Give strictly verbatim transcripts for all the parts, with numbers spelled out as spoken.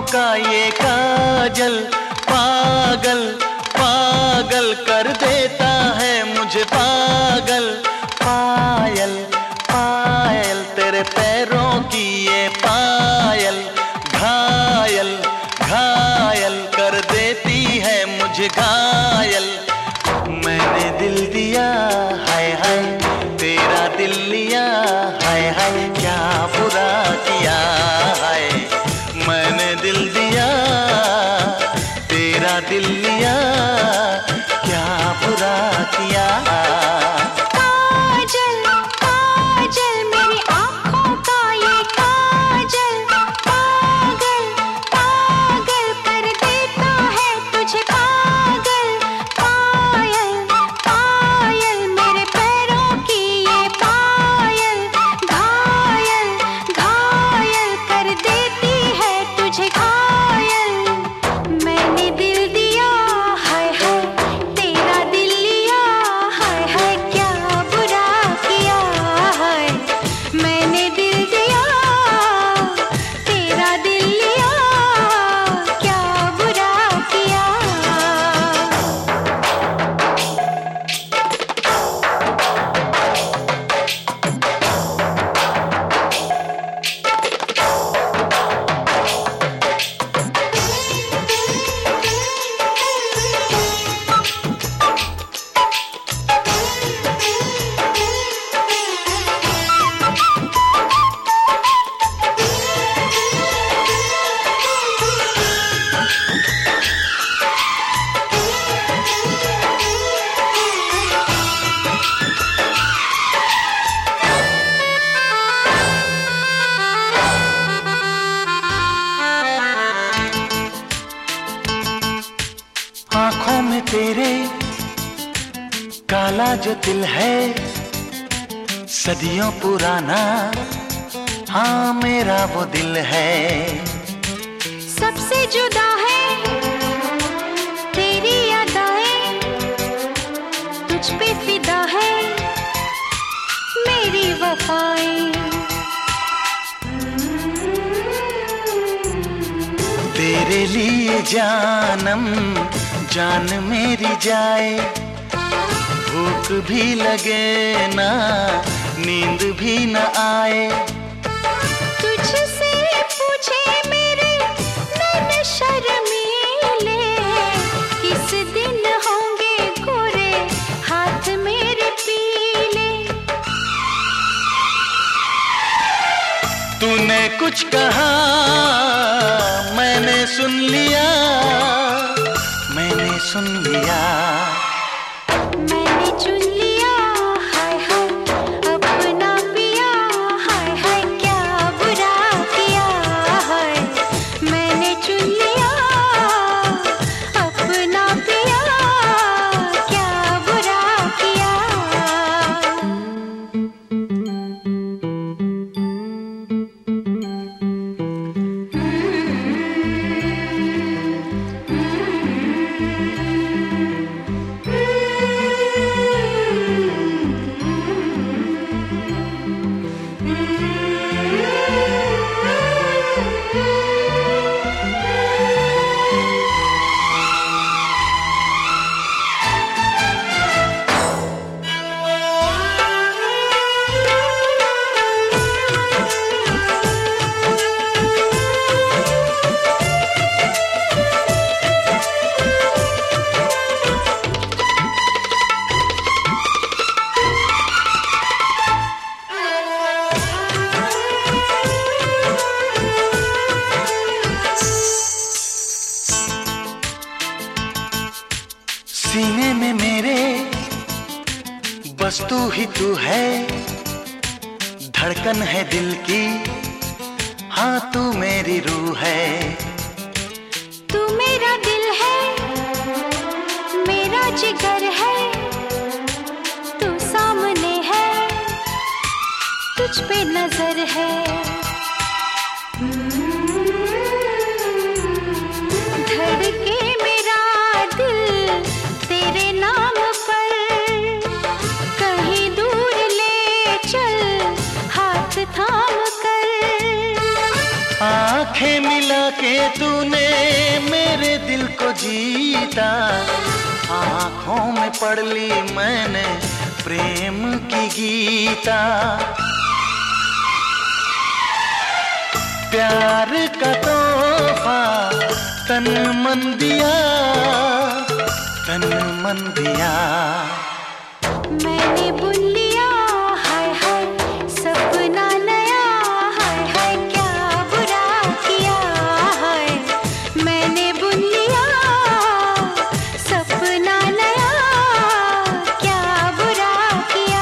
का ये काजल पागल पागल कर देता है मुझे पागल। पायल पायल तेरे पैरों की ये पायल घायल घायल कर देती है मुझे घायल। मैंने दिल दिया हाय हाय तेरा दिल लिया हाय हाय क्या बुरा किया हाय। मैंने दिल दिया तेरा दिल लिया क्या बुरा किया। काजल काजल मेरी आँखों का ये काजल पागल पागल कर देता है तुझे पागल। पायल पायल मेरे पैरों की ये पायल घायल घायल कर देती है तुझे घायल। मैंने दिल दिया हाय हाय तेरा दिल लिया हाय हाय क्या बुरा किया हाय। मैंने दिल दिया तेरा दिल लिया क्या बुरा किया। आँखों में तेरे काला जो दिल है सदियों पुराना हाँ मेरा वो दिल है। सबसे जुदा है तेरी अदाएं तुझ पे फिदा है मेरी वफाएं। तेरे लिए जानम जान मेरी जाए भूख भी लगे ना नींद भी न आए। तुझसे पूछे मेरे नैन शर्मीले किस दिन होंगे गोरे हाथ मेरे पीले। तूने कुछ कहा मैंने सुन लिया मैंने सुन लिया। मैंने चुन लिया हाय हाय अपना पिया हाय हाय क्या बुरा किया हाय। मैंने चुन लिया अपना पिया क्या बुरा किया। सीने में मेरे बस तू ही तू है धड़कन है दिल की हाँ तू मेरी रूह है। तू मेरा दिल है मेरा जिगर है तू सामने है तुझ पे नजर है। धड़के मेरा दिल तेरे नाम पर कहीं दूर ले चल हाथ थाम कर। आंखें मिला के तूने मेरे दिल को जीता, आँखों में पढ़ ली मैंने प्रेम की गीता। प्यार का तोहफा तन मन दिया, तन मन दिया। मैंने बुन लिया हाय हाय सपना नया, हाय हाय क्या बुरा किया है। मैंने बुन लिया सपना नया, क्या बुरा किया।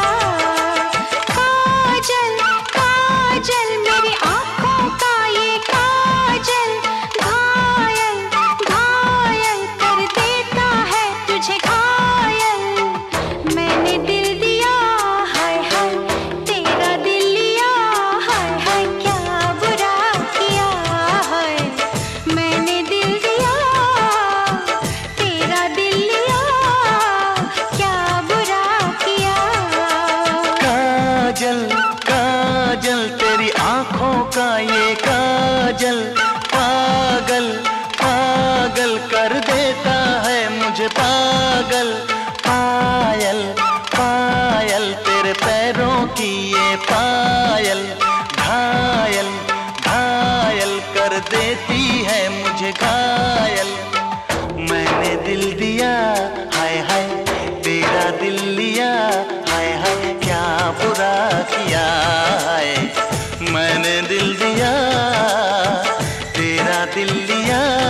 काजल काजल मेरी आँखों का ये काजल, घायल घायल कर देता है तुझे घायल। मैंने दिल दिया हाय हाय तेरा दिल लिया, हाय हाय क्या बुरा किया है। मैंने दिल दिया तेरा दिल लिया, क्या बुरा किया। काजल काजल तेरी आँखों का ये काजल, पागल पागल कर देता है मुझे पागल। पायल पायल तेरे पैरों की ये पायल, घायल घायल कर देती है मुझे घायल। मैंने दिल दिया हाय हाय तेरा दिल लिया, हाय हाय क्या बुरा किया है। मैंने दिल दिया तेरा दिल लिया,